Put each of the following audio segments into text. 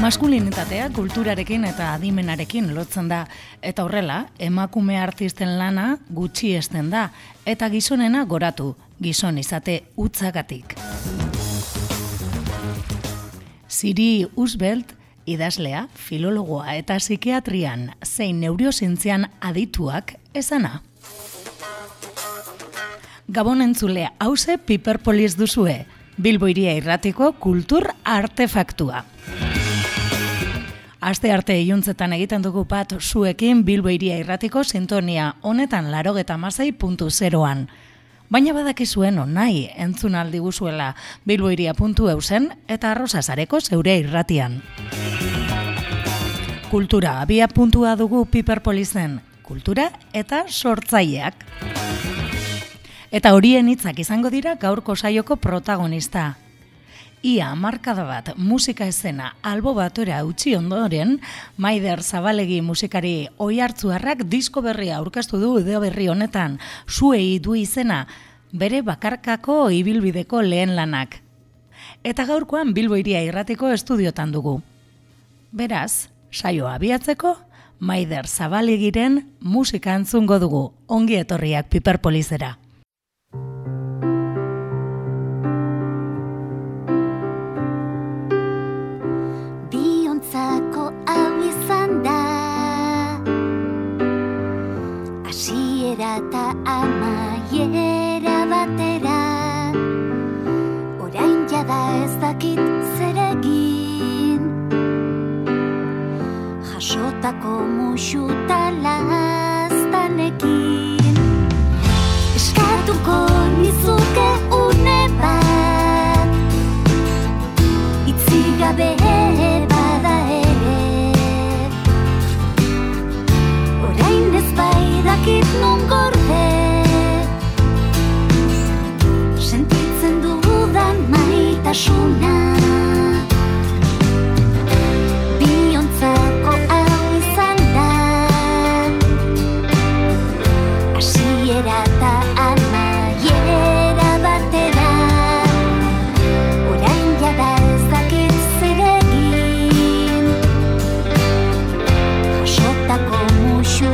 Maskulinitatea kulturarekin eta adimenarekin lotzen da, eta horrela, emakume artisten lana gutxiesten da, eta gizonena goratu, gizon izate hutsagatik. Siri Usbelt, idazlea, filologoa eta psikiatrian zein neurozientzian adituak esana. Gabon entzulea, hauze Piperpolis duzue, Bilbo Hiria Irratiko kultur artefaktua. Aste arte iluntzetan egiten dugu bat zuekin Bilbo Hiria Irratiko sintonia honetan 96.0an. Baina badakizuen nahi entzun aldi guzuela bilbohiria.eusen eta Arrosasareko zeure irratian. Kultura abia puntua dugu Piperpolisen, kultura eta sortzaileak. Eta horien hitzak izango dira gaurko saioko protagonista. Ia hamarkada bat musika esena albo batera utzi ondoren, Maider Zabalegi musikari oihartzuarrak disko berria aurkeztu du ideo berri honetan, Zuei du izena, bere bakarkako ibilbideko lehen lanak. Eta gaurkoan Bilbo Hiria Irratiko estudiotan dugu. Beraz, saioa abiatzeko, Maider Zabalegiren musika entzungo dugu, ongi etorriak Piperpolisera. Eta amaiera batera, orain jada ez dakit zer egin, jasotako musu talaztanekin. Eskatuko nizuke une bat, itzigabe bada ere, orain ez baidakit non gorde, sentitzen dudan maitasuna. Biontzako hau izan da, hasiera eta amaiera batera, orain jada ez dakit zer egin, jasotako musu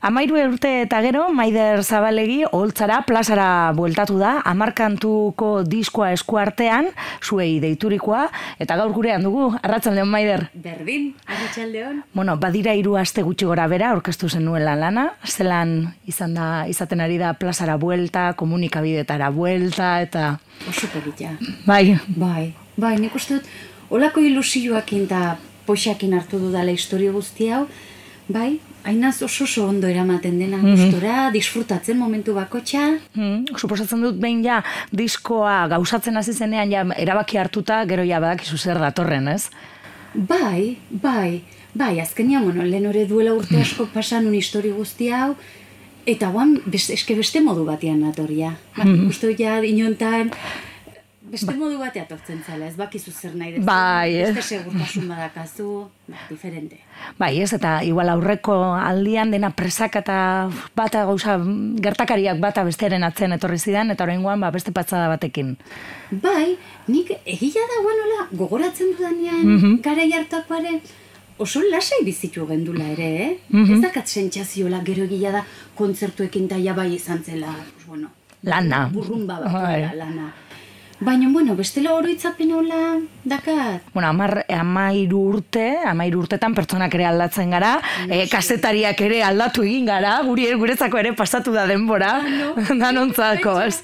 13 urte eta gero, Maider Zabalegi Oholtzara plazara bueltatu da, 10 kantuko diskoa eskuartean, zuei deiturikoa, eta gaur gurean dugu, arratsaldeon Maider. Berdin, arratsaldeon. Bueno, badira 3 aste gutxi gora bera, aurkeztu zenuela lana, zelan izaten ari da plazara buelta, komunikabidetara buelta, eta... Oso polita. Bai, nik uste dut, olako ilusioakin eta poxakin hartu dudala historia guzti hau, bai, hainaz oso ondo eramaten dena gustora, disfrutatzen momentu bakotxa. Suposatzen dut behin ja diskoa gauzatzen hasi zenean ja erabaki hartuta, gero ja badakizu zer datorren, ez? Bai, azkenean, lehen hori duela urte asko pasan un historia guzti hau, eta guan, beste modu batean natoria. Uste dut ja, inontan, beste modu batean tortzen zala, ez bakizu zer nahi dezu. Bai, beste segurtasun badakazu, diferente. Bai, ez, eta igual aurreko aldian dena presaka eta bata gauza, gertakariak bata bestearen atzen etorri zidan, eta oraingoan beste patzada batekin. Bai, nik egia da guanola, gogoratzen dudanean, garai hartakoaren, oso lasai bizitu gendula ere, Ez dakat sentsaziola, gero egia da, kontzertuekin taia bai izan zela, lana. Burrumba bat, lana. Baina, bestela oroitzapen hola dakat. 13 urtetan pertsonak ere aldatzen gara, kazetariak ere aldatu egin gara, guretzako ere pasatu da denbora, danontzako, ez?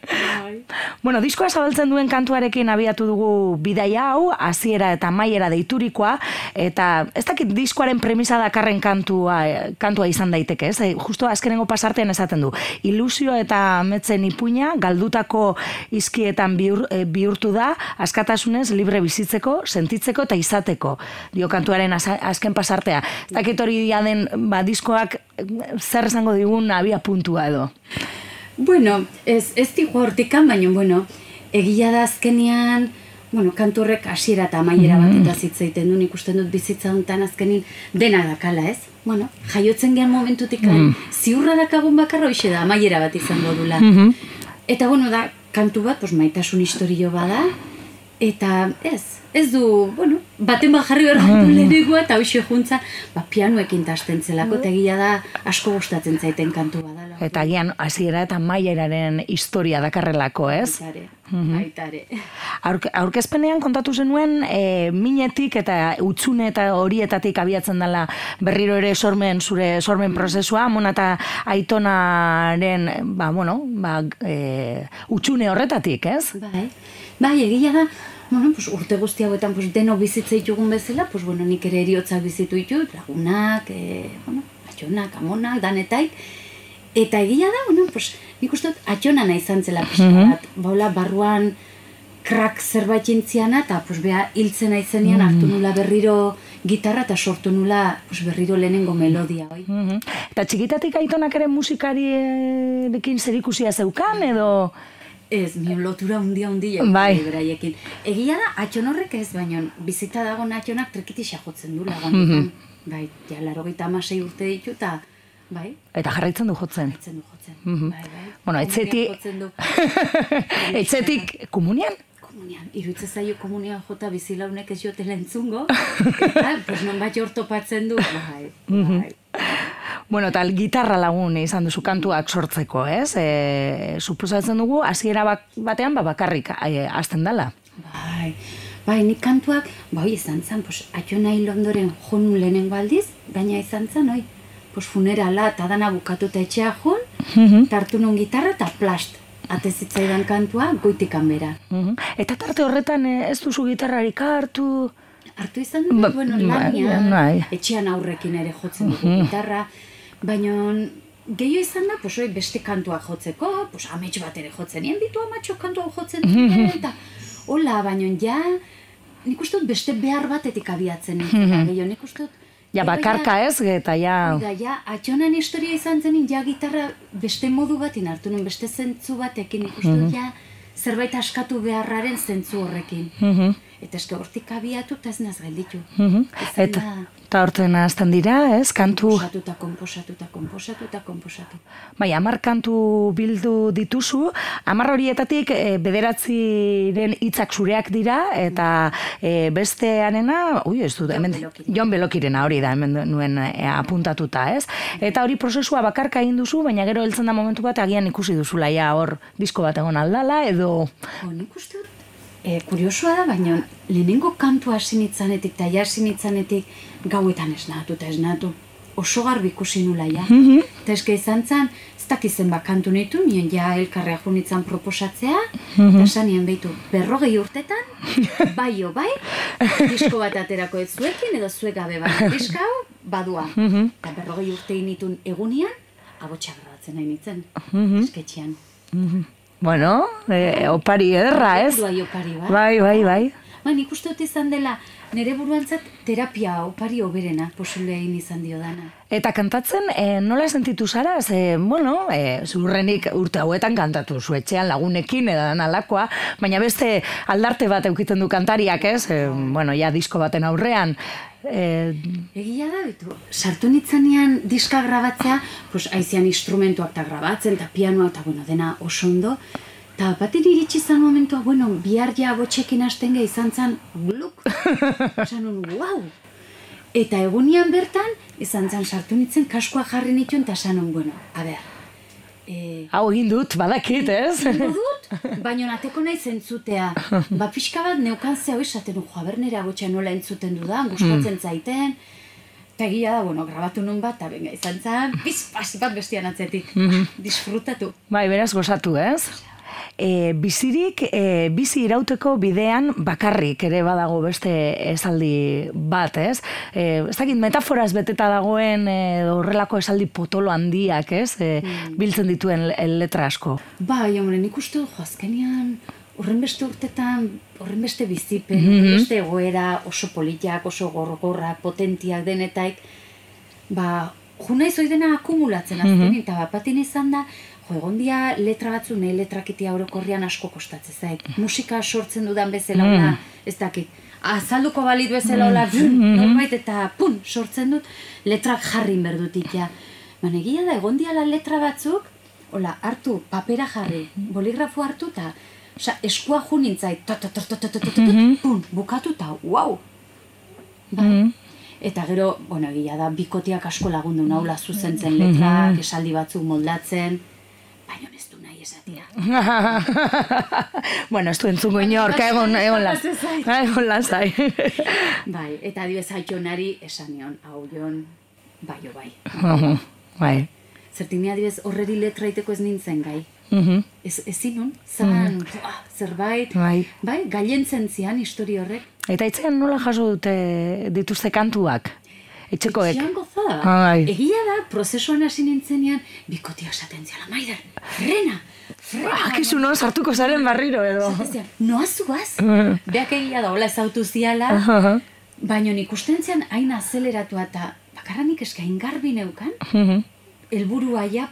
Diskoa zabaltzen duen kantuarekin abiatu dugu bidaia hau, hasiera eta amaiera deiturikoa, eta ez dakit diskoaren premisa dakarren kantua izan daiteke, ez? Justo azkenengo pasartean esaten du, ilusio eta ametsen ipuina, galdutako izkietan bihurtu da, askatasunez libre bizitzeko, sentitzeko eta izateko, dio kantuaren azken pasartea. Ez dakit hori diaden diskoak zer esango digun abia puntua edo. Ez digu hortikan, baina, egia da azkenean, kantu horrek hasiera eta amaiera bat eta zitzaiten du, ikusten dut bizitza honetan azkenin dena dakala, ez? Jaiotzen gehan momentutik, ziurra dakagun bakarra hoxe da, amaiera bat izango dula. Eta, da, kantu bat, maitasun historio bada, eta ez du, baten jarri behar du lehenegua, eta hoxe juntza, pianoekin tasten zelako, eta egia da asko gustatzen zaiten kantu badala. Eta gian, hasiera eta amaieraren historia dakarrelako, ez? Baitare. Aurkezpenean kontatu zenuen, minetik eta utzune eta horietatik abiatzen dela berriro ere zure sormen prozesua, Amona eta Aitonaren, utzune horretatik, ez? Bai, egia da, urte guzti hauetan deno bizitza ditugun bezala, nik ere eriotzak bizitu ditut, lagunak, atxonak, amonak, danetaik, eta egia da, nik uste dut atxonana izan zela pixka bat, barruan krak zerbait jintziana, eta beha hiltzen aizenean hartu nula berriro gitarra eta sortu nula berriro lehenengo melodia. Eta txikitatik Aitonak ere musikariekin zerikusia zeukan, edo... Ez, mion lotura hundia beraiekin. Egia da, atxon horrek ez, baina bizita dago atxonak trekitisa jotzen du lagonetan. Bai, 96 urte ditu eta... Eta jarraitzen du jotzen. Etxetik komunian? Komunian. Iruitza zaio komunian jota bizilaunek ez jotela entzungo. Eta, non bat jortopatzen du. Eta gitarra lagun izan duzu kantuak sortzeko, ez? Suposatzen dugu, hasiera batean bakarrik hasten dela. Bai, nik kantuak, izan zen, Atxona hil ondoren jonu lehenengo aldiz, baina izan zen, funerala eta dana bukatuta etxea jun, tartu nun gitarra eta plast, atezitzaidan kantua goitikan bera. Eta tarte horretan ez duzu gitarrarik hartu? Hartu izan dut, lanian, etxean aurrekin ere jotzen dugu gitarra, baina gehiago izan da, beste kantuak jotzeko, amets bat ere jotzen, nien bitu amatxo kantua jotzen dut, eta hola, baina nik uste dut beste behar batetik abiatzen, gehiago nik uste dut, bakarka ez, eta atxonan historia izan zenin, gitarra beste modu batin hartu nun, beste zentzu batekin ikustu, zerbait askatu beharraren zentzu horrekin. Eta eske hortik abiatu eta ez naz gelditu. Eta hortzen hasten dira, ez? Kantu... Komposatu. Bai, 10 kantu bildu dituzu, 10 horietatik bederatziren hitzak zureak dira, eta bestearena, ez dut, Jon Belokirena hori da, hemen nuen apuntatuta, ez? Eta hori prozesua bakarka egin duzu, baina gero heltzen da momentu bat agian ikusi duzula, ja hor disko bat egon aldala, edo... Nik uste dut, kuriosua da, baina lehenengo kantua hasi nitzanetik, eta hasi nitzanetik gauetan esnatu. Oso garbi ikusi nula, ja. Eta eske izan zen, ez dakizen kantu nitu, nien ja elkarrea junitzen proposatzea, eta esan nien behitu, 40 urtetan, bai, disko bat aterako ez zuekin, edo zuek gabe bai, diska hau, badua. Eta 40 urtein nitun egunian, abotxa grabatzen nahi nitzen, esketxean. Bueno, opari ederra, ez? Opari, bai? Bai. Nik uste dut izan dela, nire buruantzat terapia opari oberena, posible egin izan dio dana. Eta kantatzen, nola sentitu zara? Zurrenik urte hauetan kantatu zuetxean lagunekin edo alakoa, baina beste aldarte bat eukiten du kantariak, ez? Ja disko baten aurrean. Egia da, bitu, sartu nitzanean diska grabatzea, aizian instrumentuak eta grabatzen, eta pianoa, eta dena oso ondo, eta baten iritsi zan momentua, bihar ja botxekin hasten gehi izan zan, gluk, esan wow! Eta egunian bertan, izan zan sartu nitzen, kaskoa jarri nituen, eta esan a ber, hau egin dut, badakit, ez? Egin dut, baina nateko nahi zentzutea. Pixka bat neukan zehau esaten, bernera gotxa nola entzuten dudan, gustatzen zaiten. Eta egia da, grabatu nun bat, eta benga izan zan, pasi bat bestian atzetik. Disfrutatu. Bai, beraz gozatu, ez? Bizirik, bizi irauteko bidean bakarrik ere badago beste esaldi bat, ez? Ez dakit metaforaz beteta dagoen horrelako esaldi potolo handiak, ez? Biltzen dituen letra asko. Bai, nik uste dut azkenean horren beste urtetan, horren beste bizipen, horren beste egoera oso politiak, oso gorgorrak, potentiak denetaik, juna izoi dena akumulatzen azkenean, eta batin izan da, egon dia letra batzu, nahi letrakitia orokorrian asko kostatzen zait. Musika sortzen dudan bezala, ez dakit, azalduko balit bezala norbait eta sortzen dut, letrak jarrin berdutik, ja. Egia da, egon dia letra batzuk, hartu, papera jarri, boligrafo hartu, eta eskua jo nintzait, bukatu eta, wow! Eta gero, egia da, bikotiak asko lagundu naula zuzentzen letrak, esaldi batzuk moldatzen, baina ez du nahi esatia. Ez du entzungo inorka, egon lasai. Bai, eta adibez Jonari esan nion, hau Jon, bai. Bai. Zertik ni adibez horreri letraiteko ez nintzen gai. Ezin nun, zerbait, gailentzen zian histori horrek. Eta itzean nola jaso dute dituzte kantuak? Etxekoek. Etxean gozada. Egia da, prozesuan hasi nintzenean, bikotia esaten ziala, Maider, frena! Akizu non sartuko zaren barriro edo. Noazuaz? Beak egia da, hola ezautu ziala, baina nik usten zian hain azeleratua eta bakarranik eskain garbi neukan, helburua ja,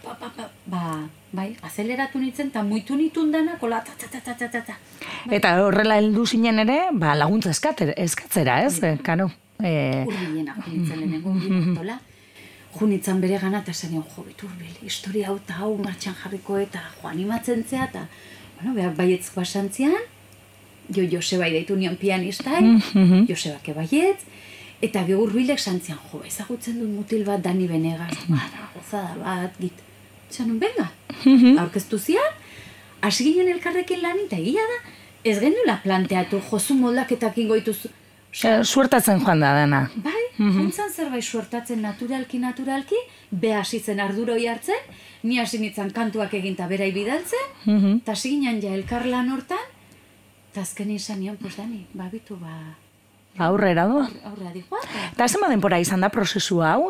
azeleratu nintzen, eta muitu nitun dana, kola, ta. Eta horrela heldu zinen ere, laguntza eskatzera, ez? Karo. Urbilena junitzen lehenengo, urbilentola. Junitzen bere gana, eta zen egon, Urbil, historia hau eta hau martxan jarriko eta animatzen zea, eta, behar baietzko asantzian, Joseba ideitu nion pianistai, Josebak ebaietz, eta geho Urbilek santzian, ezagutzen dut mutil bat Dani Benegas, gozada bat, git. Zanon, benga, aurkeztu zian, hasi ginen elkarrekin lan, eta egia da, ez genuela planteatu, jozu moldaketak ingoituz. Suertatzen joan da dena. Bai, juntzan zerbait suertatzen naturalki, be hasitzen arduroi hartzen, ni hasi nintzen kantuak eginta berai bidaltzen, eta hasi ginen ja elkar lan hortan, eta azken izan nion, Dani, bitu, aurrera do. Aurrera dihoa. Eta zenba denpora izan da prozesua hau,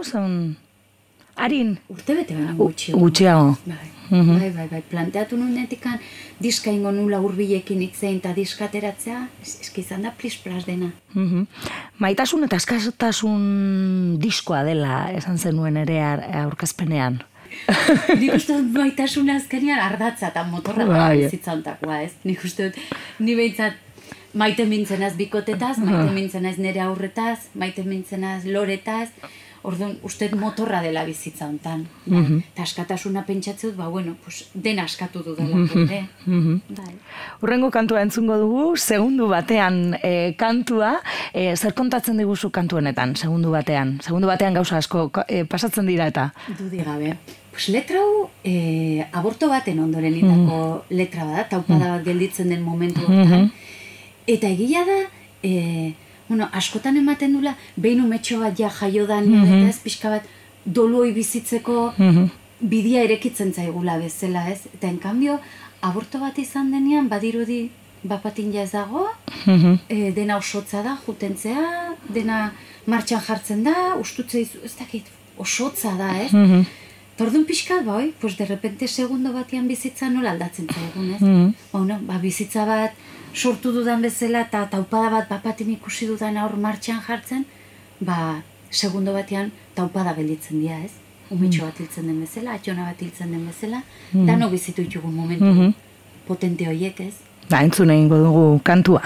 harin? Urte bete baina gutxiago. Gutxiago. Bai, planteatu nunetikan diska ingo nula Urbilekin itzein eta diska ateratzea, eski izan da plis-plas dena. Maitasun eta askatasun diskoa dela esan zenuen ere aurkezpenean. Nik uste dut maitasun azkenean ardatza eta motorra bizitza ontakoa, ez? Nik uste dut, ni behintzat maite mintzenaz bikotetaz, maite mintzenaz nere aurretaz, maite mintzenaz loretaz, orduan, uste motorra dela bizitza hontan. Eta askatasuna pentsatzen dut, bueno, pues, dena askatu dudalako, bai. Hurrengo kantua entzungo dugu, segundu batean kantua, zer kontatzen diguzu kantu honetan, segundu batean? Segundu batean gauza asko pasatzen dira eta? Dudi gabe. Pues letra hau, aborto baten ondoren indako letra bada, taupada bat gelditzen den momentu hortan. Eta egia da, askotan ematen dula, behin umetxo bat ja jaio da, eta ez pixka bat doluoi bizitzeko bidia erekitzen zaigula bezala, ez? Eta en cambio, aborto bat izan denean, badirudi bapatin ja ez dago, dena osotza da, jutentzea, dena martxan jartzen da, ustutze izu, ez dakit, osotza da, ez? Tordun pixkat, pues de repente segundo batean bizitza nola aldatzen zaigun, ez? Bizitza bat sortu dudan bezala eta taupada bat bapatin ikusi dudan aur martxan jartzen, segundo batean taupada gelditzen dira, ez? Umetxo bat hiltzen den bezala, atxona bat hiltzen den bezala, dano bizitu ditugun momentu potente horiek, ez? Entzun egingo dugu kantua.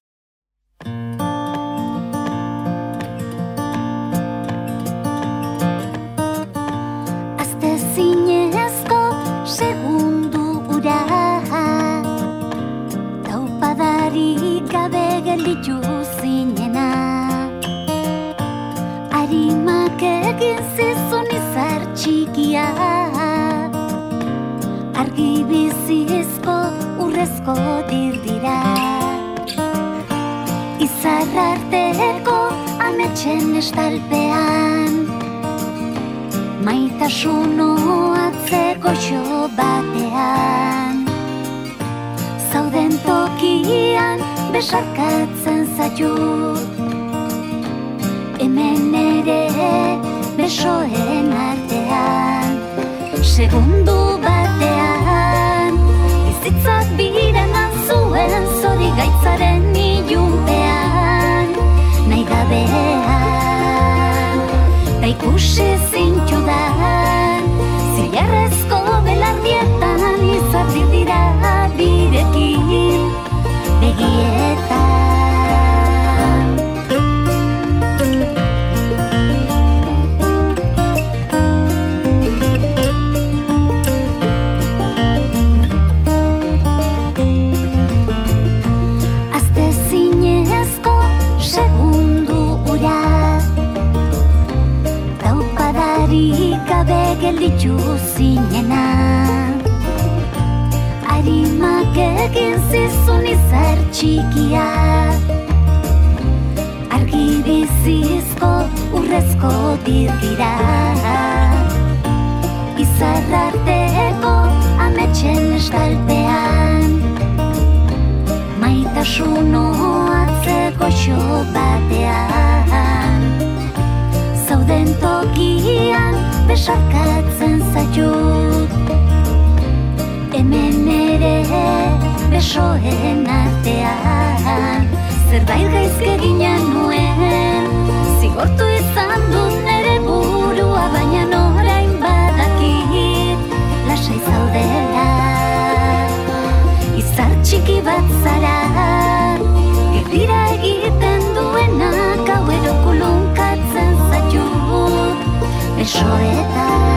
Azte zinezko segundu ura, taupadarik gabe gelditu zinena, arimak egin zizun izar txikia, argi bizizko urrezko dirdira, izar arteko ametxen estalpean, maitasun oatzeko xo batean, zauden tokian besarkatzen zaitut, hemen ere besoen artean, segundu batean, bizitzak birenan zuen zori gaitzaren ilunpean, nahi gabean, ta ikusi zintxudan, zilarrezko belardietan izarri dira birekin begietan. Gabe gelditu zinena, arimak egin zizun izar txikia, argi bizizko urrezko dirdira, izar arteko ametxen estalpean, maitasun oatzeko xo batean, zauden tokian besarkatzen zaitut, hemen ere besoen artean, zerbait gaizke ginen nuen, zigortu izan dut nere burua, baina orain badakit lasai zaudela, izar txiki bat zara, girdira egiten duenak gauero kulunkatzen zaitut, besoetan.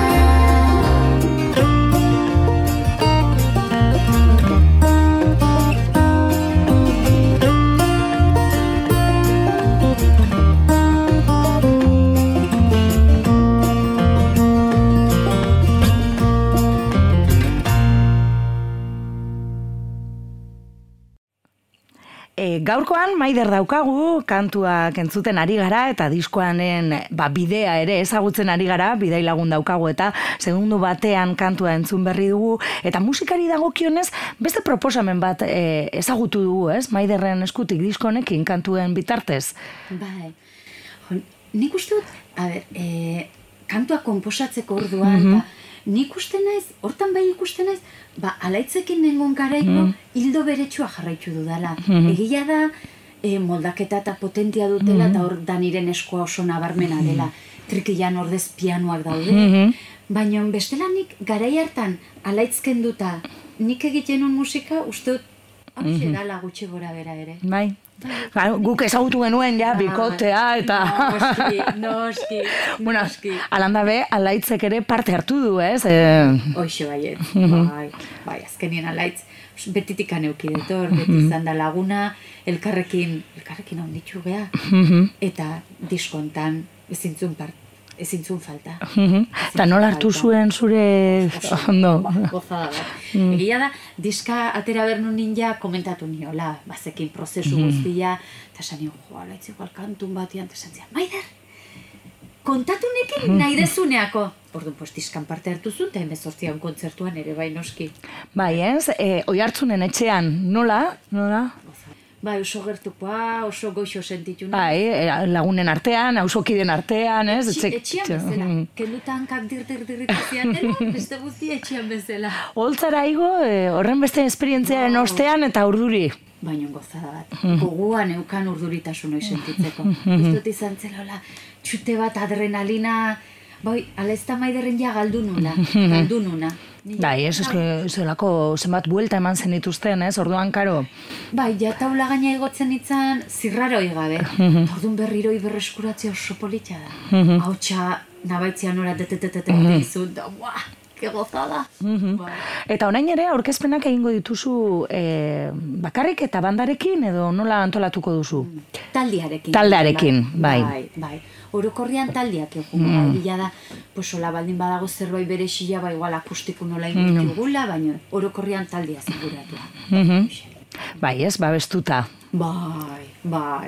Gaurkoan Maider daukagu, kantuak entzuten ari gara eta diskoanen bidea ere ezagutzen ari gara, bidai lagun daukagu eta segundu batean kantua entzun berri dugu eta musikari dagokionez beste proposamen bat ezagutu dugu, ez? Maiderren eskutik disko honekin kantuen bitartez. Bai. Nik uste dut, kantua konposatzeko orduan, nik uste naiz, hortan bai ikusten naiz, alaitzekin nengon garaiko hildo beretsua jarraitu dudala. Egia da, moldaketa eta potentia dutela eta hor Daniren eskoa oso nabarmena dela. Trikilan ordez pianoak daude. Baina bestela nik garai hartan alaitzken duta nik egiten un musika, uste dut hau dala gutxi gora bera ere. Bai. Guk ezagutu genuen ja bikotea eta... Noski. Bueno, alanda be, Alaitzek ere parte hartu du, ez? Hoxe baiet, bai, azkenien Alaitz, betitik aneuki detor, beti izan da laguna, elkarrekin handitxu geha, eta diskontan ezintzun falta. Eta nola hartu zuen zure... Ondo. Gozada da. Egia da, diska atera bernu ninja komentatu niola, bazekin prozesu guztia, eta esan nio, Alaitz igual kantun batian, eta esan zian, Maider, kontatu nekin nahi dezuneako. Orduan, diskan parte hartu zuen, eta 18an kontzertuan ere bai noski. Bai, ez? Oihartzunen etxean, nola? Bai, oso gertukoa, oso goixo sentitu. Bai, lagunen artean, auzokiden artean, ez? Etxean bezala. Kendutan kak dirritzian dela, beste guztia etxean bezala. Holtzara igo, horren beste esperientziaren ostean eta urduri. Baina gozada bat. Goguan eukan urduritasun hori sentitzeko. Ez dut izan zela, txute bat adrenalina, bai, alaizta Maiderren ja galdu nuna. Bai, ez zelako zenbat buelta eman zenituzten, ez? Orduan, karo. Bai, ja taula gaina egotzen itzan zirraroi gabe. Orduan berriroi berreskuratzea oso politxa da. Hautsa, nabaitzean ora izut, da, buah, ke gozada. Eta orain ere, aurkezpenak egingo dituzu bakarrik eta bandarekin, edo nola antolatuko duzu? Taldearekin, bai. Orokorrian taldeak egun, gila da, hola baldin badago zerbait bere xila, igual akustiku nola ingurtugula, baina orokorrian taldea ziguratua. Bai, ez, babestuta. Bai,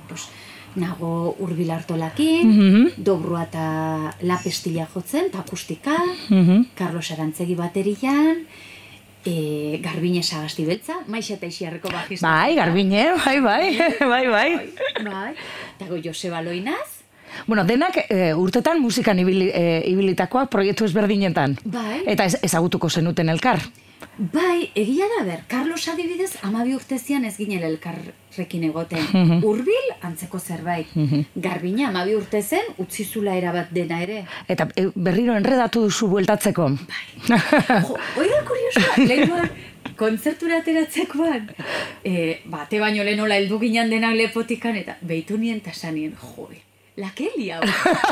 nago Urbil Artolakin, Dobrua eta La Pestilla jotzen, eta akustika, Carlos Arantzegi baterian, Garbine Sagasti beltza, Maixa eta Ixiarreko bajista. Bai, Garbine, bai. Eta go Joseba Loinaz. Bueno, denak urtetan musikan ibilitakoak proiektu ezberdinetan. Bai. Eta ezagutuko zenuten elkar. Bai, egia da ber, Carlos adibidez 12 urtezian ez ginela elkarrekin egoten. Urbil, antzeko zerbait. Garbina 12 urte zen, utzizula erabat dena ere. Eta berriro enredatu duzu bueltatzeko. Bai. Oiga, kuriosoa, lehenkoan, kontzertura ateratzekoan, bate baino lehenola heldu ginen denak lepotikan, eta behitu nien eta sanien, joe. La Kelly hau.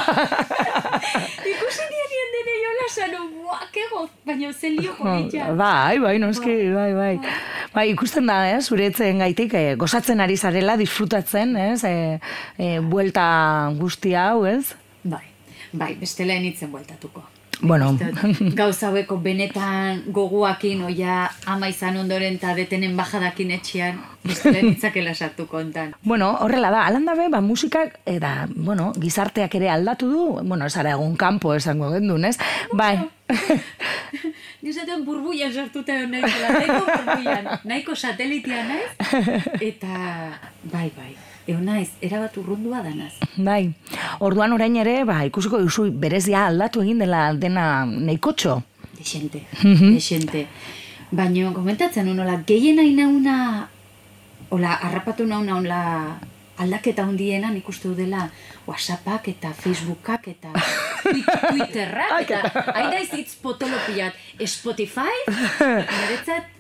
Ikusi nien dene jola sanu, kego, baina zen lioko bitxan. Bai, noski, bai. Bai, ikusten da, zuretzen gaitik, gozatzen ari zarela, disfrutatzen, buelta guzti hau, ez? Bai, bestela enitzen bueltatuko. Bueno. Gauza haueko benetan goguakin, oia ama izan ondoren eta detenen bajadakin etxean, bestela enitzakela sartu kontan. Bueno, horrela da, alanda be, musikak, eta, gizarteak ere aldatu du, esara egun kanpo esango gendun, ez? Bai. Nizatean burbuian sartuta egon nahiko burbuian, nahiko satelitian naiz, eta bai. Egon naiz, erabat urrundua danaz. Bai, orduan orain ere, ikusiko duzu berezia aldatu egin dena nahikotxo. Dexente. Baina, komentatzen unola, gehien nahi nauna, harrapatu nauna aldaketa hundienan ikustu dela WhatsAppak eta Facebookak eta Twitterrak eta haidaiz hitz potolopiat Spotify, niretzat,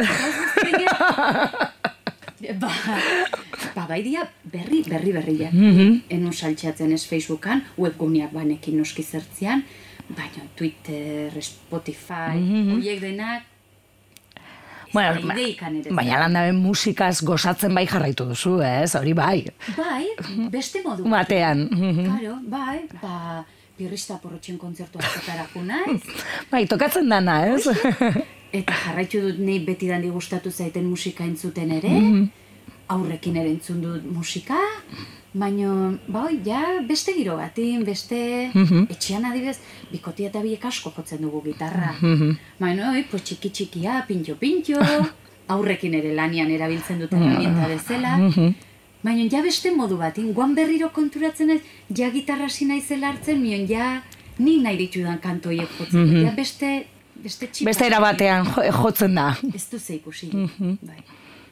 bai dia berri. Enun saltxatzen ez Facebookan, webguneak banekin noski zertzean, baina Twitter, Spotify, horiek denak, baina landaben musikaz gozatzen bai jarraitu duzu, ez? Hori bai. Bai, beste modu. Batean. Claro, bai, Pirrista Porrotxen kontzertu askotarako naiz. Bai, tokatzen dana, ez? Eta jarraitu dut nahi betidan gustatu zaiten musika entzuten ere, aurrekin ere entzun dut musika, baina, beste giro batin, beste etxean adibez, bikotia eta biek asko jotzen dugu gitarra. Baina, txiki-txikia, pintxo, aurrekin ere lanian erabiltzen duten herramienta bezala, baina, beste modu batin, guan berriro konturatzen ez, gitarra naizela hartzen, mion, nik nahi ditudan kantoiek jotzen, beste erabatean jotzen da. Ez duze ikusi, bai.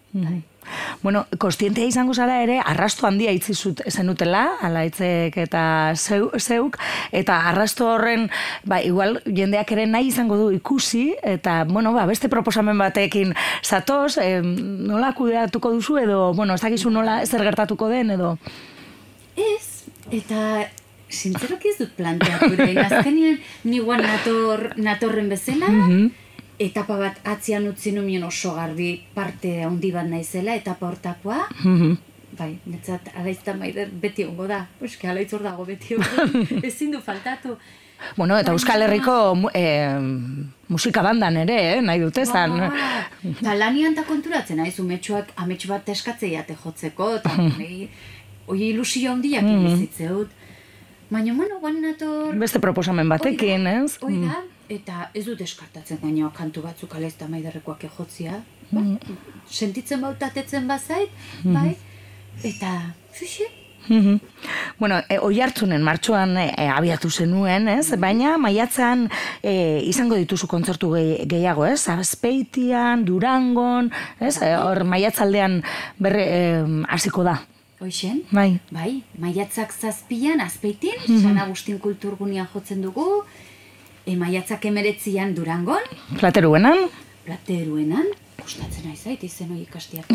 Bueno, kostientea izango zara ere, arrasto handia itzi zenutela, Alaitzek eta zeuk, eta arrasto horren, igual jendeak ere nahi izango du ikusi, eta, bueno, beste proposamen batekin zatoz, nola kudeatuko duzu, edo, bueno, ez dakizu nola zer gertatuko den, edo... Ez, eta zintzeroki ez dut planteatu, azkenean niguan natorren bezala, etapa bat atzian utzi numien oso garbi parte handi bat naizela, etapa hortakoa, netzat Alaitz Maider beti ongo da, eske Alaitz hor dago beti ongo, ezin du faltatu. Bueno, eta Euskal Herriko musika bandan ere, nahi dute zan. Eta lanian eta konturatzen, haizu metxuak amets bat eskatzeiate jotzeko, eta hoi ilusio handiak bizitzeut. Baina, bueno, guan nator... Beste proposamen batekin, ez? Hoi da, eta ez dut eskartatzen gainoa kantu batzuk Alaitz Maiderrekoak ejotzia. Sentitzen bautatetzen bazait, bai, eta fixe. Bueno, Oiartzunen martxoan abiatu zenuen, ez? Baina maiatzean izango dituzu kontzertu gehiago, ez? Azpeitian, Durangon, ez? Hor maiatzaldean hasiko da. Hoixen? Bai. Bai, maiatzak 7an Azpeitin, San Agustin kulturgunean jotzen dugu, maiatzak 19an Durangon. Plateruenan, gustatzen aizait, izen hori ikastiak.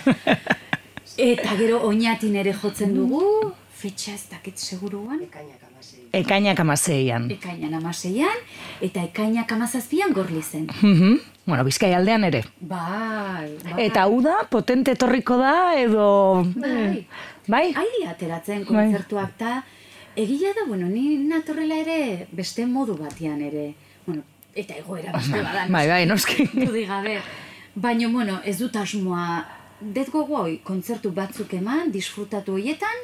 Eta gero Oñatin ere jotzen dugu, fetxa ez dakit seguruan. Ekainak 16an. Ekainak 16an, eta ekainak 17an Gorlizen. Bueno, Bizkai aldean ere. Bai. Eta uda, potente etorriko da, edo... Bai? Haidi ateratzen kontzertuak, eta egia da, bueno, ni natorrela ere beste modu batean ere. Bueno, eta egoera beste badan. Bai, noski. Dudi gabe. Baina, bueno, ez dut asmoa, det gogoi, kontzertu batzuk eman, disfrutatu horietan,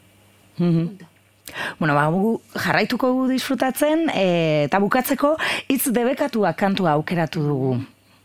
eta... Bueno, jarraituko disfrutatzen, eta bukatzeko hitz debekatuak kantua aukeratu dugu.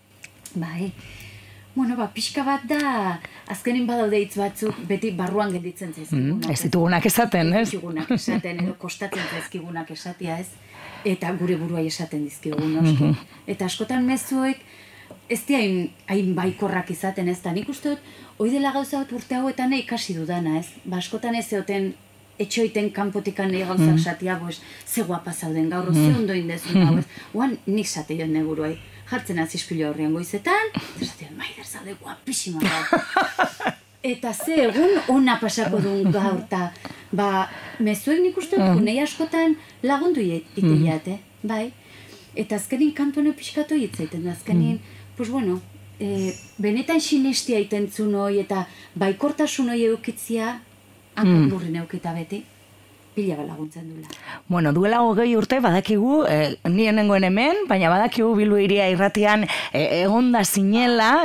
Bai. Bueno, pixka bat da, azkenin badaude hitz batzuk, beti barruan gelditzen zaizkigunak. Ez ditugunak esaten, ez? Ez ditugunak esaten, edo kostatzen zaizkigunak esatia, ez? Eta gure buruai esaten dizkigun, noski. Eta askotan mezuek, ez di hain baikorrak izaten, ez da. Nik uste dut, hoi dela gauza dut urte hauetan ikasi dudana, ez? Askotan ez zeoten etxoiten kanpotikan nahi gauzak esatia, ze guapa zauden gaur, ze ondo indezun gau, ez? Oan nik zate joan neguruai. Jartzen azizpilo horrean goizetan, zaten, Maider zaude guapísima gaur. Eta ze egun ona pasako duen gaur, eta mezuek nik uste dut, nahi askotan lagundu iteiat, bai? Eta azkenin kantuane pixkatu hitzaiten, azkenin, pues bueno, benetan sinestia itentzun hoi, eta baikortasun hoi eukitzia, hankak lurrin eukita beti, pila laguntzen duela. Bueno, duela 20 urte badakigu, nien nengoen hemen, baina badakigu Bilbo Hiria irratian egonda zinela,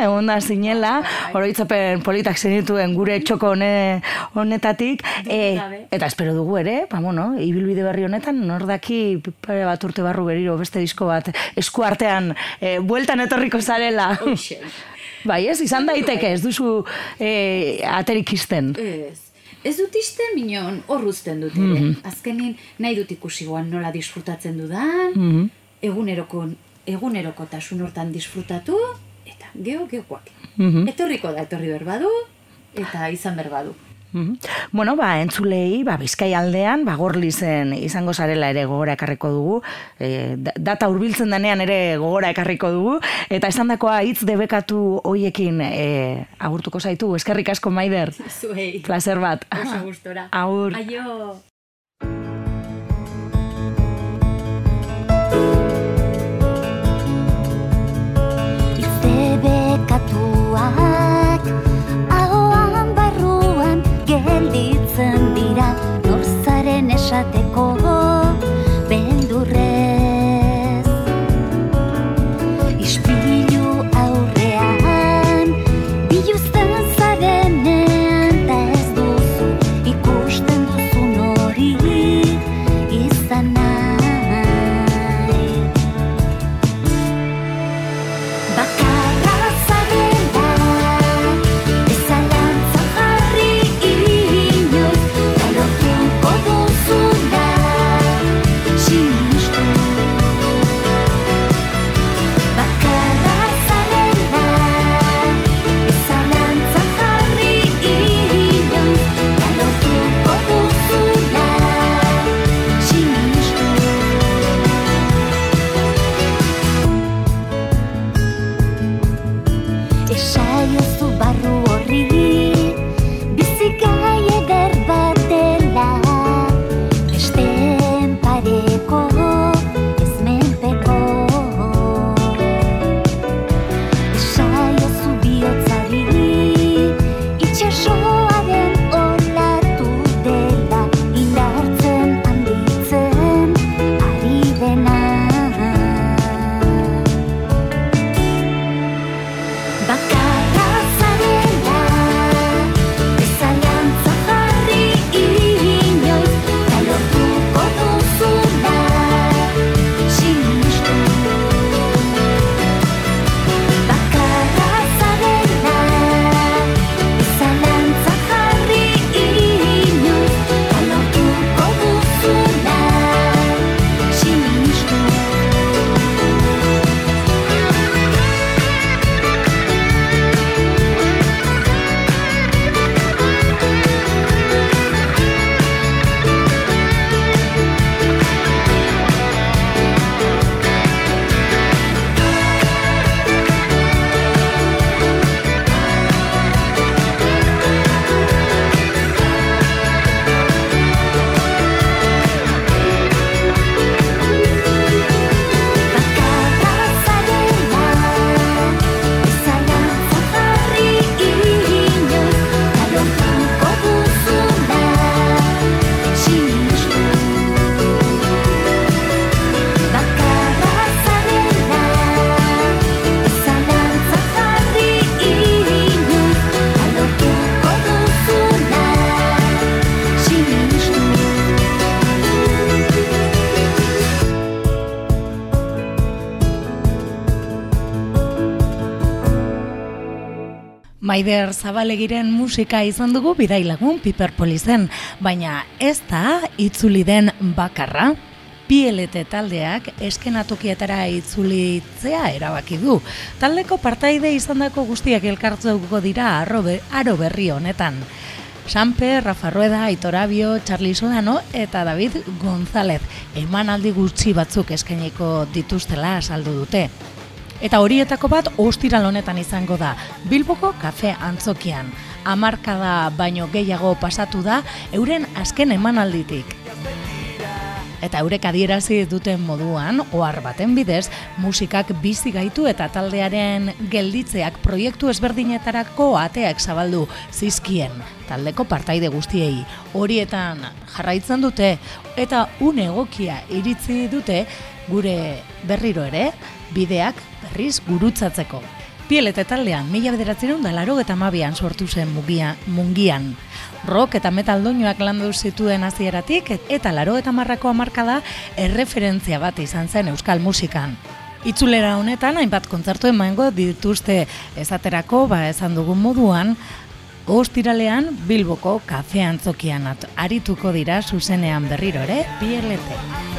oroitzapen politak zenituen gure txoko honetatik, eta espero dugu ere, ibilbide berri honetan, nordaki pare bat urte barru beriro beste disko bat esku artean bueltan etorriko zarela. Bai, ez, izan daiteke, ez duzu aterik izten. Ez dut izte, minon horruzten dut ere. Azkenin nahi dut ikusi goan nola disfrutatzen dudan, egunerokotasun hortan disfrutatu, eta geoak. Etorriko da, etorri berbadu, eta izan berbadu. Bueno, entzulei, Bizkai aldean, Gorlizen izango zarela ere gogora ekarriko dugu, data hurbiltzen denean ere gogora ekarriko dugu, eta esandakoa hitz debekatu hoiekin agurtuko zaitu, eskerrik asko Maider. Zuei. Plazer bat. Oso gustora. Agur. Aio. Hitz debekatuak ahoan barruan gelditzen dira, norzaren esateko beldurrez. Ispilu aurrean biluzten zarenean, ta ez duzu ikusten duzun hori izan nahi. Bakarra zaren Esaiozu barru horri bizigai eder bat dela, besteen pareko ez menpeko. Esaiozu bihotzari itxasoaren olatu dela, indartzen handitzen ari dena. Bakarra zarela, ez zalantza jarri inoiz, ta lortuko duzula sinistu. Bakarra zarela, ez zalantza jarri inoiz, ta lortuko duzula sinistu. Bakarra zarela, ez zalantza jarri inoiz, ta lortuko duzula sinistu. Bakarra zarela, ez zalantza jarri inoiz, ta lortuko duzula sinistu. Maider Zabalegiren musika izan dugu bidailagun Piper Polisen, baina ez da itzuli den bakarra. PLT taldeak eskenatokietara itzulitzea erabaki du. Taldeko partaide izandako guztiak elkartzeuko dira aro berri honetan. Sanpe, Rafa Rueda, Aitor Abio, Charly Solano eta David González emanaldi gutxi batzuk eskainiko dituztela azaldu dute. Eta horietako bat ostiral honetan izango da, Bilboko kafe antzokian. 10 hamarkada baino gehiago pasatu da euren azken emanalditik. Eta eurek adierazi duten moduan, ohar baten bidez, musikak bizi gaitu eta taldearen gelditzeak proiektu ezberdinetarako ateak zabaldu zizkien taldeko partaide guztiei. Horietan jarraitzen dute eta une egokia iritzi dute gure berriro ere bideak berriz gurutzatzeko. PLT taldean 1982an sortu zen Mungian. Rock eta metal doinuak landu zituen hasieratik eta 80ko hamarkada erreferentzia bat izan zen euskal musikan. Itzulera honetan hainbat kontzertu emango dituzte, esaterako esan dugun moduan, ostiralean Bilboko kafe antzokian arituko dira zuzenean berriro ere PLT.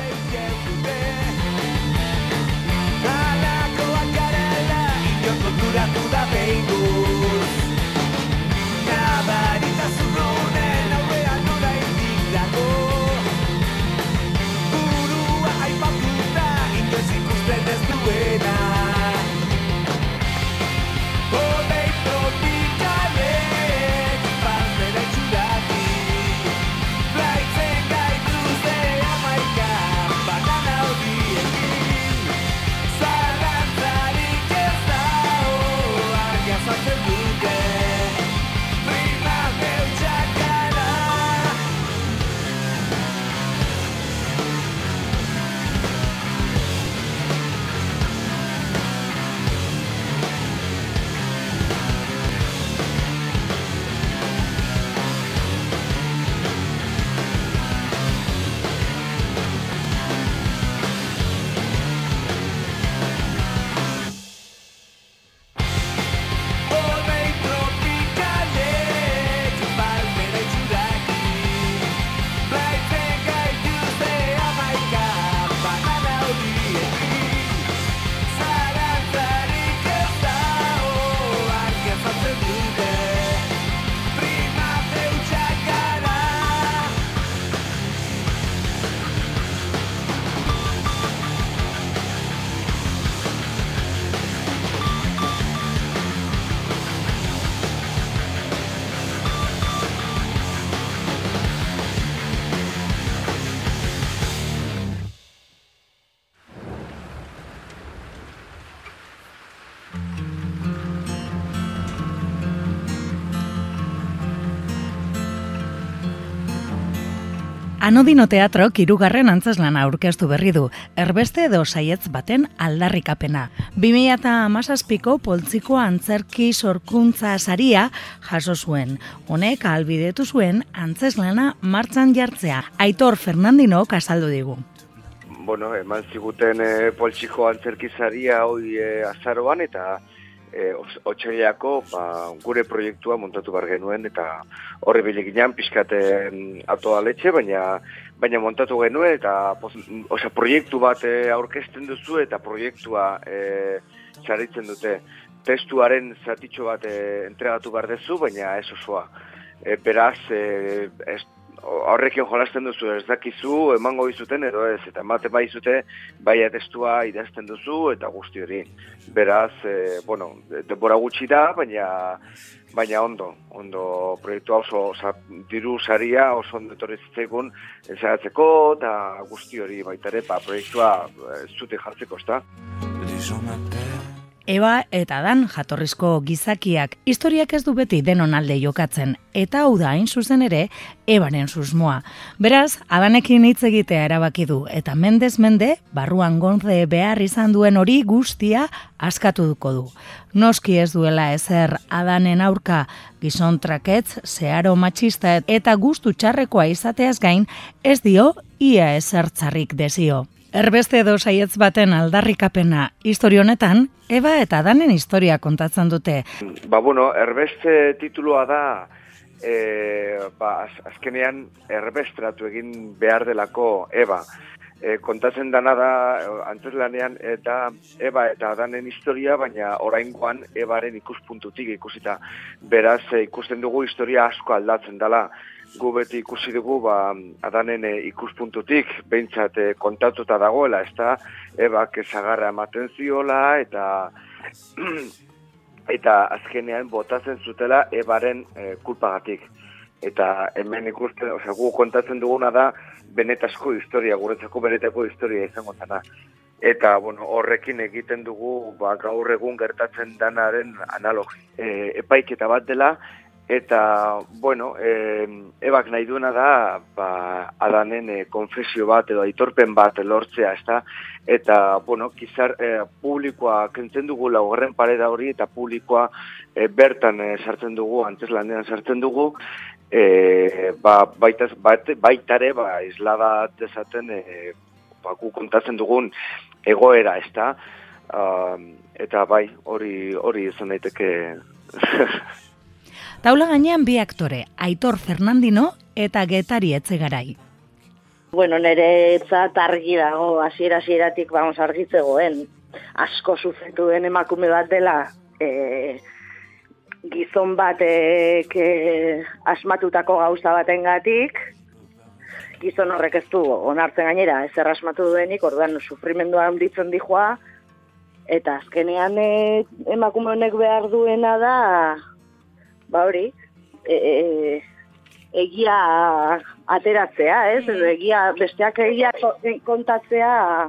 Anodino Teatrok 3. Antzeslana aurkeztu berri du, erbeste edo saietz baten aldarrikapena. 2017ko Poltsiko Antzerki Sorkuntza saria jaso zuen. Honek ahalbidetu zuen antzeslana martxan jartzea. Aitor Fernandinok azaldu digu. Bueno, eman ziguten Poltsiko Antzerki saria azaroan eta otsailako gure proiektua montatu bar genuen eta horre bileginan pixkaten atoaletxe, baina montatu genuen eta proiektu bat aurkezten duzu eta proiektua saritzen dute. Testuaren zatitxo bat entregatu behar dezu, baina ez osoa. Beraz, horrekin jolasten duzu, ez dakizu, emango izuten edo ez, eta ematen bai zute, bai testua idazten duzu eta guzti hori. Beraz, denbora gutxi da, baina ondo proiektua oso, diru saria oso ondo etorri zitzaigun ezagatzeko eta guzti hori baita ere, proiektua zute jartzeko, ezta? Eba eta Dan jatorrizko gizakiak, historiak ez du beti denon alde jokatzen, eta hau da hain zuzen ere, Ebaren susmoa. Beraz, Adanekin hitz egitea erabaki du, eta mendez mende, barruan gorde behar izan duen hori guztia askatuko du. Noski ez duela ezer Adanen aurka, gizon traketz, zeharo matxista eta gustu txarrekoa izateaz gain, ez dio ia ezer txarrik desio. Erbeste edo saietz baten aldarrikapena historia honetan, Eba eta Adanen historia kontatzen dute. Erbeste titulua da, azkenean erbestratu egin behar delako Eba. Kontatzen dana da, antzeslanean eta Eba eta Adanen historia, baina oraingoan Ebaren ikuspuntutik ikusita. Beraz, ikusten dugu historia asko aldatzen dela. Gu beti ikusi dugu Adanen ikuspuntutik behintzat kontatuta dagoela, ezta Ebak zagarra ematen ziola eta azkenean botatzen zutela Ebaren kulpagatik. Eta hemen ikusten, gu kontatzen duguna da benetako historia, guretzako benetako historia izango zana. Eta horrekin egiten dugu gaur egun gertatzen danaren analog epaiketa bat dela. Eta, Ebak nahi duena da, Adanen konfesio bat edo aitorpen bat lortzea, ezta? Eta, publikoa kentzen dugu laugarren pareda hori eta publikoa bertan sartzen dugu, antzeslanean sartzen dugu, baitare, islada dezaten, gu kontatzen dugun egoera, ezta? Eta hori izan daiteke. Taula gainean bi aktore, Aitor Fernandino eta Getari Etxegarai. Niretzat argi dago, hasieratik argitzegoen. Asko sufritu den emakume bat dela, gizon batek asmatutako gauza batengatik, gizon horrek ez du onartzen gainera, ezer asmatu duenik, orduan sufrimendua handitzen dijoa, eta azkenean emakume honek behar duena da, hori, egia ateratzea, ez? Besteak egia kontatzea,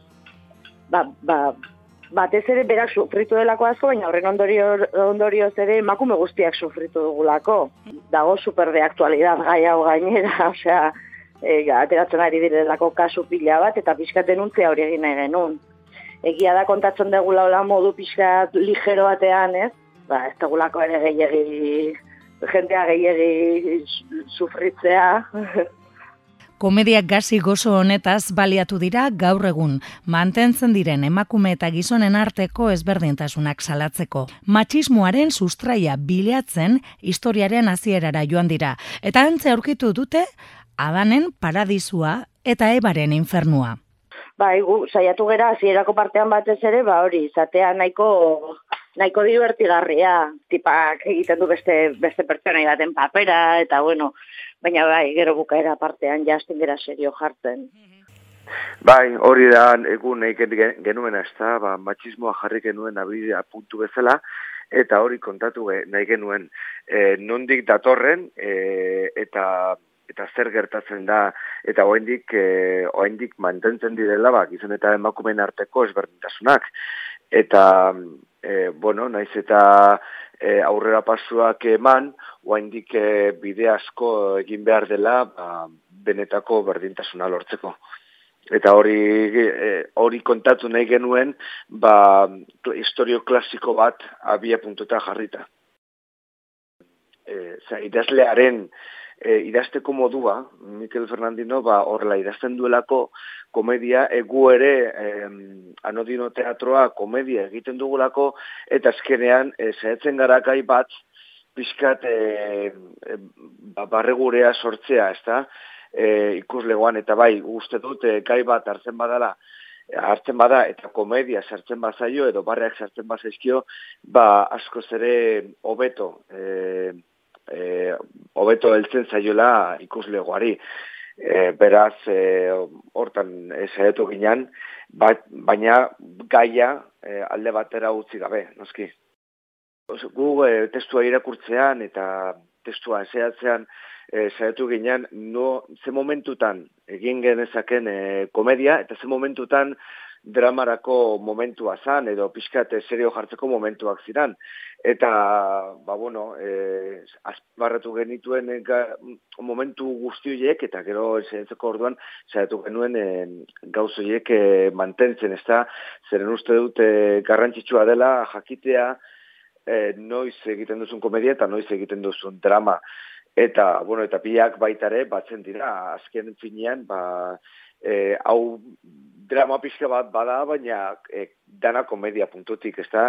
batez ere berak sufritu delako asko, baina horren ondorioz ere emakume guztiak sufritu dugulako. Dago super de aktualidad gai hau gainera, osea, ateratzen ari direlako kasu pila bat, eta pixkat denuntzia hori egin nahi genuen. Egia da kontatzen dugula hola modu pixkat ligero batean, ez? Ez dugulako ere jentea gehiegi sufritzea. Komediak gazi gozo honetaz baliatu dira gaur egun, mantentzen diren emakume eta gizonen arteko ezberdintasunak salatzeko. Matxismoaren sustraia bilatzen historiaren hasierara joan dira, eta antze aurkitu dute Adanen paradisua eta Ebaren infernua. Saiatu gera hasierako partean batez ere, hori, izatea nahiko divertigarria, tipak egiten du beste pertsonai baten papera, eta baina gero bukaera partean jazten gera serio jartzen. Hori da egun nahi genuena, ez da, matxismoa jarri genuen abidea puntu bezala, eta hori kontatu nahi genuen nondik datorren, eta zer gertatzen da, eta oraindik mantentzen direla, gizon eta emakumeen arteko ezberdintasunak. Eta, naiz eta aurrera pasuak eman, oraindik bide asko egin behar dela, benetako berdintasuna lortzeko. Eta hori kontatu nahi genuen, historio klasiko bat abia puntuta jarrita. Idazlearen idazteko modua, Mikel Fernandino, horrela idazten duelako komedia, egu ere Anodino teatroa komedia egiten dugulako, eta azkenean saiatzen gara gai bat pixkat barregurea sortzea, ezta? Ikuslegoan, eta bai, uste dut gai bat hartzen bada eta komedia sartzen bazaio edo barreak sartzen bazaizkio, askoz ere hobeto heltzen zaiola ikuslegoari. Beraz, hortan saiatu ginen, baina gaia alde batera utzi gabe, noski. Gu testua irakurtzean eta testua eseatzean saiatu ginen, ze momentutan egin genezaken komedia, eta ze momentutan dramarako momentua zan, edo pixkat serio jartzeko momentuak ziren. Eta, azpimarratu genituen momentu guzti horiek, eta gero saiatzeko orduan saiatu genuen gauz horiek mantentzen, ezta? Zeren uste dut garrantzitsua dela jakitea noiz egiten duzun komedia eta noiz egiten duzun drama. Eta biak baitare batzen dira, azken finean, hau drama pixka bat bada, baina dana komedia puntutik, ezta?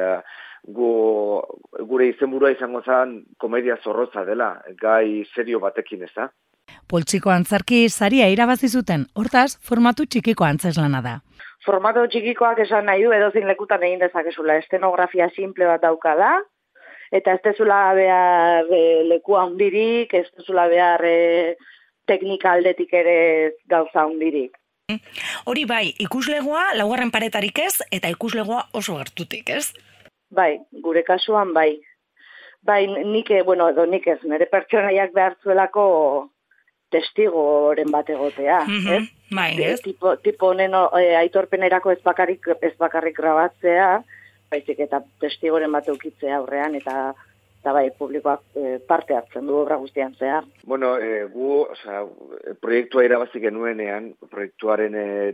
Gure izenburua izango zen komedia zorrotza dela, gai serio batekin, ezta? Poltsiko antzerki saria irabazi zuten, hortaz, formatu txikiko antzeslana da. Formato txikikoak esan nahi du edozein lekutan egin dezakezula, estenografia simple bat daukala, eta ez dezula behar leku handirik, ez dezula behar teknika aldetik ere gauza handirik. Hori bai, ikuslegoa laugarren paretarik ez, eta ikuslegoa oso gertutik, ez? Bai, gure kasuan bai. Bai, nik ez, nire pertsonaiak behar zuelako testigoren bat egotea, ez? Bai, ez? Tipo honen aitorpenerako ez bakarrik grabatzea, baizik eta testigoren bat eukitzea aurrean, eta bai, publikoak parte hartzen du obra guztian zehar. Gu, proiektua irabazi genuenean, proiektuaren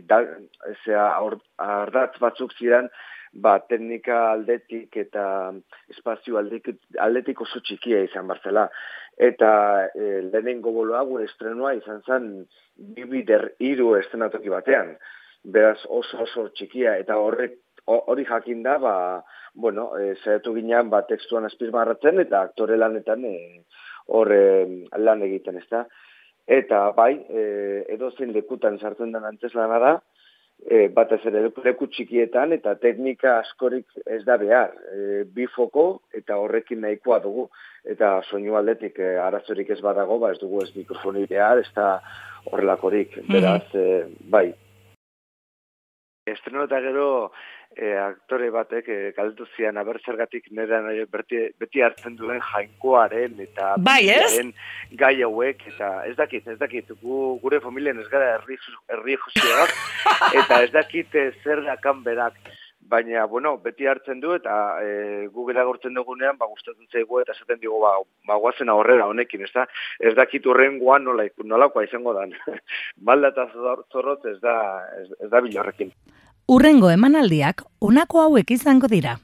ardatz batzuk ziren, teknika aldetik eta espazio aldetik oso txikia izan barzela. Eta lehenengo boloa gure estrenua izan zen 2x3 estrenatoki batean. Beraz oso txikia, eta hori jakin da, saiatu ginean tekstuan azpimarratzen eta aktore lanetan lan egiten, ezta? Eta bai, edozein lekutan sartzen den antzezlana da, batez ere leku txikietan eta teknika askorik ez da behar. Bi foko eta horrekin nahikoa dugu. Eta soinu aldetik arazorik ez badago, ez dugu ez mikrofoni behar, ez da horrelakorik. Beraz, bai. Estreno eta gero aktore batek galdetu zian abertzergatik nerean beti hartzen duen jainkoaren eta gai hauek, eta ez dakit, gure familien ez gara herri josioak, eta ez dakit zer dakan berak, baina, beti hartzen du, eta Googlea gortzen dugunean, gustatzen zaigu, eta esaten digu, guazen aurrera honekin, ez dakit urrengoan nolakoa izango dan. Malda eta zorrotz ez da bilorrekin. Urrengo emanaldiak honako hauek izango dira.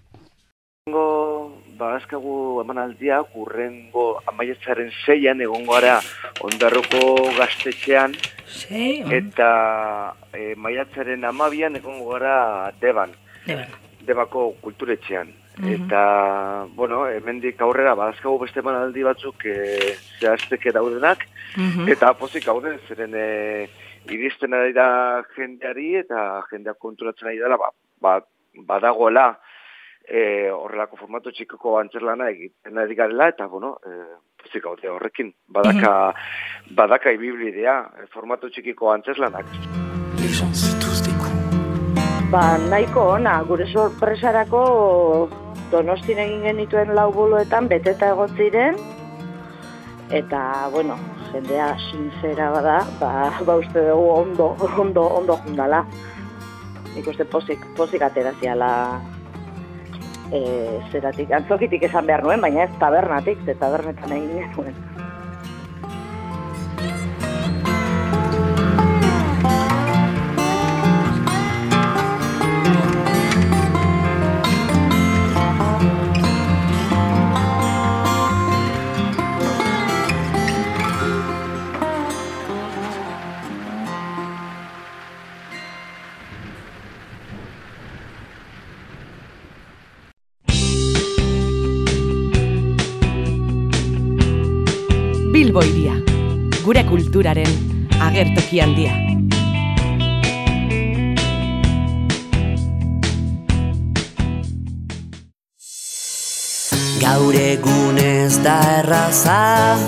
Azkagu emanaldiak urrengo amaiatzaren 6an egongo gara Ondarroko gaztetxean, eta maiatzaren 12an egongo gara Debako kulturetxean. Eta, hemendik aurrera, azkagu beste emanaldi batzuk zehazteke daudenak, eta pozik gauden, zeren iristen ari da jendeari eta jendeak konturatzen ari dela, badagoela horrelako formatu txikoko antzerlana egiten ari garela, eta, pozik gaude horrekin, badaka ibiblidea formatu txikiko antzerlanak. Nahiko ona, gure sorpresarako Donostin egin genituen 4 boloetan beteta egon ziren, eta, jendea sincera bada, uste dugu ondo jundala. Nik uste pozik ateraziala zeratik, antzokitik esan behar nuen, baina ez tabernatik, tabernetan egin nuen. Bilbo hiria, gure kulturaren agertoki handia. Gaur egun ez da erraza,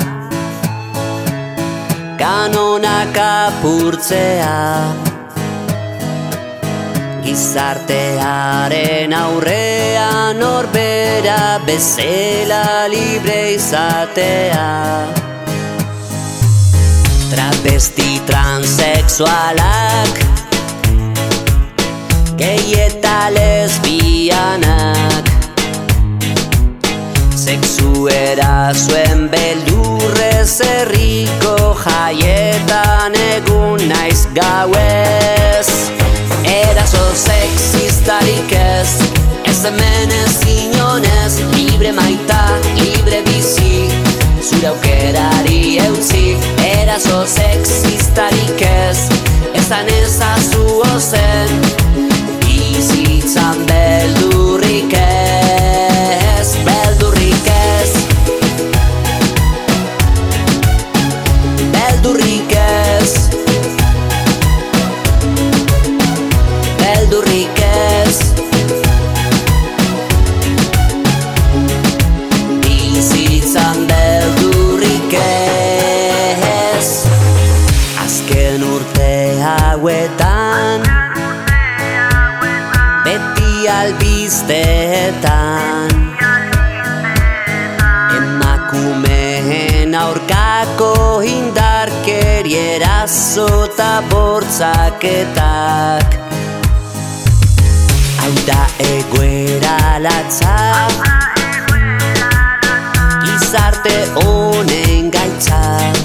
kanonak apurtzea, gizartearen aurrean norbera bezala libre izatea. Travesti transexualak, gay eta lesbianak, sexu erasoen beldurrez herriko jaietan egun naiz gauez. Eraso sexistarik ez, ez hemen ez inonez, libre maita, libre bizi, zure aukerari eutzi. Eraso sexistarik ez, ezan ezazu ozen, bizitzan beldurrik ez, beldurrik ez, beldurrik ez, beldurrik ez, bizitzan beldurrik ez. Azken urte hauetan, beti albisteetan, emakumeen aurkako indarkeri eraso eta bortzaketak. Hau da egoera latza, gizarte honen gaitza,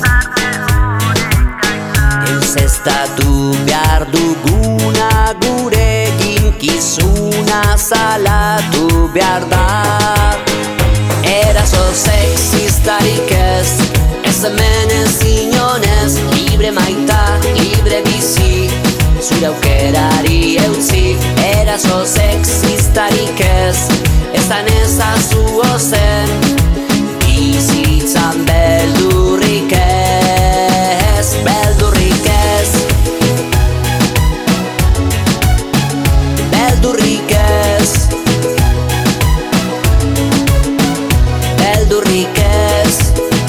deuseztatu behar duguna gure ginkizuna salatu behar da. Eraso sexistarik ez, ez hemen ez inonez, libre maita, libre bizi, zure aukerari eutzi. Eraso sexistarik ez, ezan ezazu ozen, bizitzan beldurrik ez, beldurrik ez, beldurrik ez, beldurrik ez,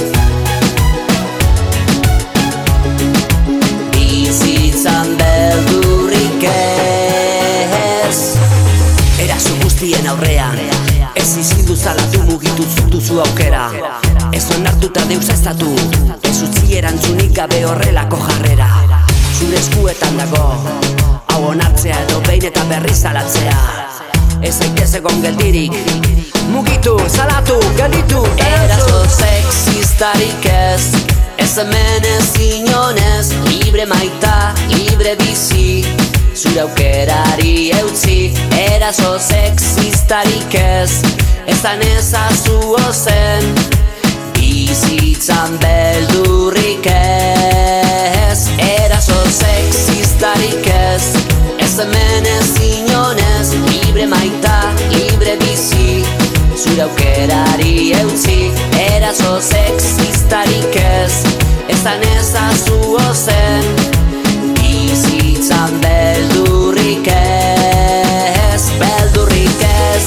bizitzan beldurrik ez. Eraso guztien aurrean, ez izindu zalatu mugitu duzu aukera. Ez onartuta deus ez datu, ez utzi erantzunik gabe horrelako jarrera. Zure eskuetan dago, hau onartzea edo behin eta berriz salatzea. Ez zaitez egon geldirik, mugitu, salatu, gelditu. Eraso sexistarik ez, ez hemen ez inonez, libre maita, libre bizi, zure aukerari eutzi. Eraso sexistarik ez, ezan ezazu ozen, bizitzan beldurrik ez. Eraso sexistarik ez, ez hemen ez inonez, libre maita, libre bizi, zure aukerari eutzi. Eraso sexistarik ez, ezan ezazu ozen, bizitzan beldurrik ez, beldurrik ez,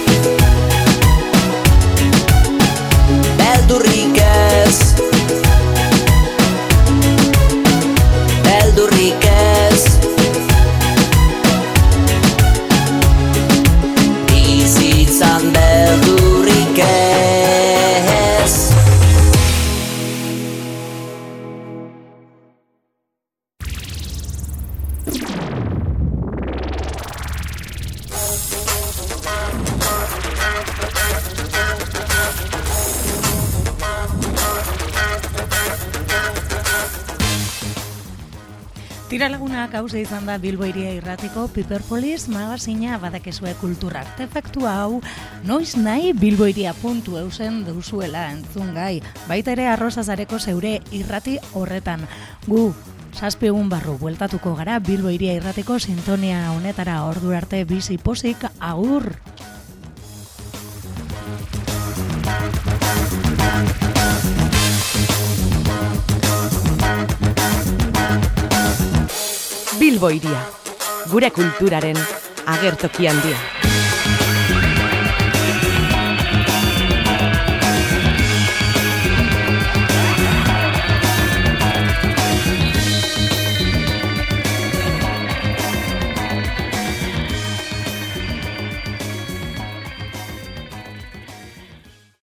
beldurrik ez, beldurrik ez, bizitzan beldurrik ez. Tira lagunak hauze izan da Bilbo Hiria Irratiko Piperpolis magazina. Badakezue kultur artefaktu hau noiz nahi bilbohiria.eusen duzuela entzun gai. Baita ere Arrozazareko zeure irrati horretan. Gu 7 egun barru bueltatuko gara Bilbo Hiria Irratiko sintonia honetara. Ordura arte bizi pozik, agur! Bilbo hiria, gure kulturaren agertoki handia.